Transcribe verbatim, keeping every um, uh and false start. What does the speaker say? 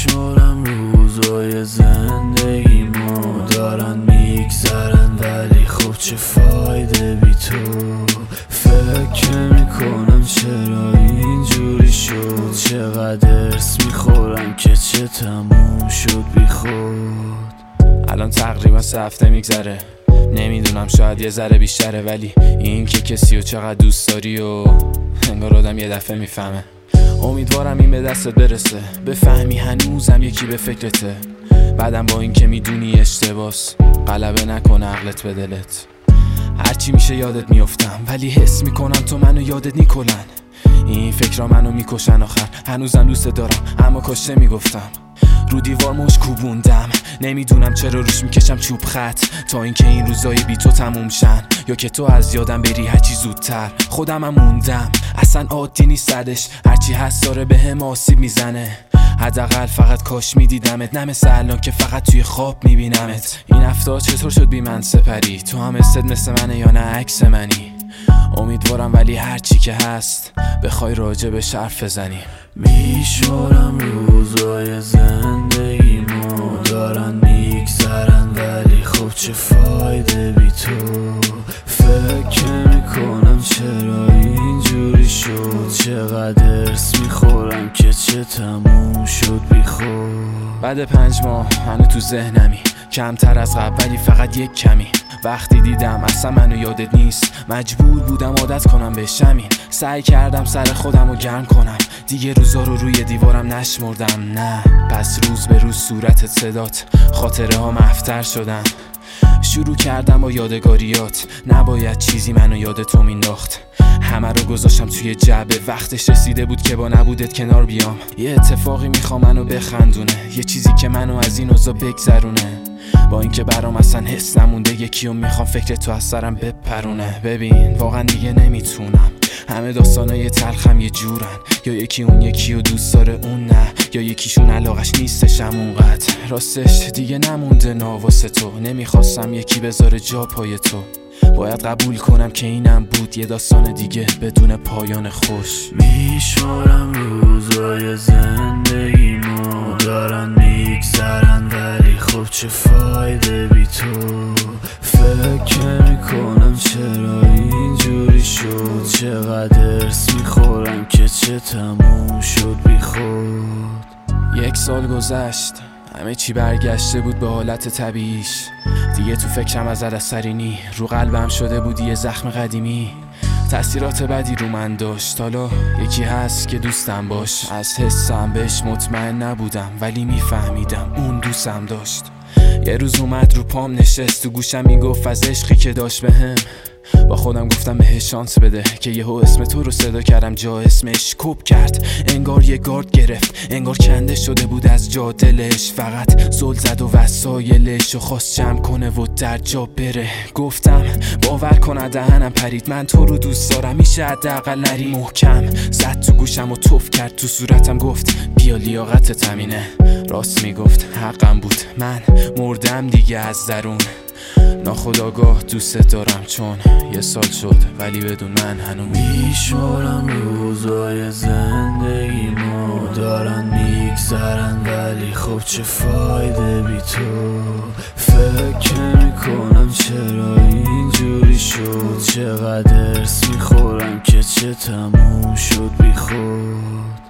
میشمارم روزای زندگیمو دارن میگذرن، ولی خب چه فایده بی تو. فکر میکنم چرا اینجوری شد، چقدر ارس میخورم که چه تموم شد بی خود. الان تقریبا سه هفته میگذره، نمیدونم شاید یه ذره بیشتره، ولی این که کسی رو چقدر دوست داری و انگار آدم یه دفعه میفهمه. امیدوارم این به دستت برسه، بفهمی هنوزم یکی به فکرته. بعدم با این که میدونی اشتباس، غلبه نکن عقلت به دلت. هرچی میشه یادت میافتم، ولی حس میکنم تو منو یادت نیکلن. این فکرها منو میکشن آخر، هنوزم دوست دارم اما کاش نمیگفتم. رو دیوار مش کوبوندم، نمیدونم چرا روش میکشم چوب خط، تا اینکه این روزای بی تو تموم شن، یا که تو از یادم بری هرچی زودتر. خودم هم موندم، اصلا عادی نیست صدش، هرچی هست داره به هم آسیب میزنه. حداقل فقط کاش میدیدمت، نه مثل الان که فقط توی خواب میبینمت. این هفته چطور شد بی من سپری، تو هم حست مثل منه یا نه عکس منی؟ امیدوارم ولی هرچی که هست بخوای راجع به حرف بزنی. میشمارم روزای زندگیمو دارن میگذرن، ولی خب چه فایده بی تو. فکر میکنم چرا اینجوری شد، چقدر ارس میخورم که چه تموم شد بی خود. بعد پنج ماه هنو تو ذهنمی، کمتر از قبل ولی فقط یک کمی. وقتی دیدم اصلا منو یادت نیست، مجبور بودم عادت کنم به شمین. سعی کردم سر خودم رو گرم کنم، دیگه روزا رو روی دیوارم نشمردم. نه پس روز به روز صورتت صدات، خاطره ها مفتر شدن. شروع کردم با یادگاریات، نباید چیزی منو یاد تو مینداخت. همه رو گذاشتم توی جعبه، وقتش رسیده بود که با نبودت کنار بیام. یه اتفاقی میخوام منو بخندونه، یه چیزی که منو از این اوضاع بگذرونه. با اینکه برام اصلا حس نمونده، یکی رو میخوام فکر تو از سرم بپرونه. ببین واقعا دیگه نمیتونم، همه داستانای تلخم یه جورن، یا یکی اون یکی رو دوست داره اون نه، یا یکیشون علاقش نیستشم اونقدر. راستش دیگه نمونده ناواسه تو، نمیخواستم یکی بذاره جا پای تو. باید قبول کنم که اینم بود یه داستان دیگه بدون پایان خوش. میشمارم روزای زندگیمو دارن میگذرن، ولی خب چه فایده بی تو. فکر میکنم چرا اینجوری شد، چقدر ارس میخورم که چه تموم شد بی خود. یک سال گذشت، همه چی برگشته بود به حالت طبیعیش. دیگه تو فکرم از اثرینی، رو قلبم شده بود یه زخم قدیمی. تأثیرات بدی رو من داشت، حالا یکی هست که دوستم باش. از حسم بهش مطمئن نبودم، ولی میفهمیدم اون دوستم داشت. یه روز اومد رو پام نشست، تو گوشم میگفت از عشقی که داشت بهم. با خودم گفتم بهش شانس بده، که یهو اسم تو رو صدا کردم جا اسمش. کوب کرد انگار یه گارد گرفت، انگار کنده شده بود از جا دلش. فقط زل زد و وسایلش و خواست جمع کنه و در جا بره. گفتم باور کن دهنم پرید، من تو رو دوست دارم، میشه حداقل نری. محکم زد تو گوشم و توف کرد تو صورتم، گفت بیا لیاقتت همینه. راست میگفت، حقم بود، من مردم دیگه از درون. ناخودآگاه دوست دارم چون یه سال شد، ولی بدون من هنوز. میشمارم روزای زندگیمو دارن میگذرن، ولی خب چه فایده بی تو. فکر میکنم چرا اینجوری شد، چقدر ارس میخورم که چه تموم شد بی خود.